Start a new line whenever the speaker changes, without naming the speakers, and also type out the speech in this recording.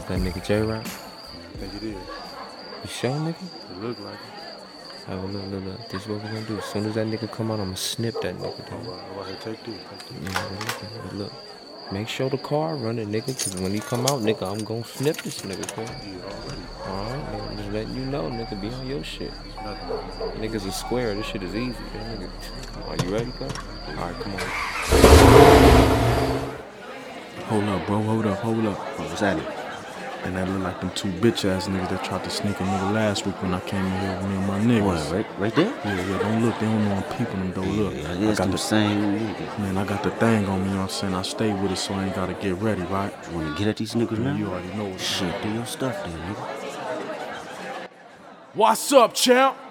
That nigga J-Rock?
I think it is.
You sure, nigga?
It look like it.
Oh, look. This is what we're gonna do. As soon as that nigga come out, I'ma snip that nigga, dog.
All right, take this.
Yeah, look. Make sure the car running, nigga, cause when he come out, nigga, I'm gonna snip this nigga, cuz.
Yeah, already.
Alright, nigga, just letting you know, nigga, be on your shit. Niggas are square, this shit is easy, nigga. Come on, you ready, cuz? Alright, come on.
Hold up, bro, hold up.
What's happening?
And that look like them two bitch-ass niggas that tried to sneak a nigga last week when I came in here with me and my niggas.
What, right there?
Yeah, don't look. They don't know I'm peeping them, though. Look.
Yeah, I got the same niggas.
Man, I got the thing on me, you know what I'm saying? I stay with it so I ain't gotta get ready, right?
You wanna get at these niggas now?
You already know what's
Shit, do your stuff then, nigga.
What's up, champ?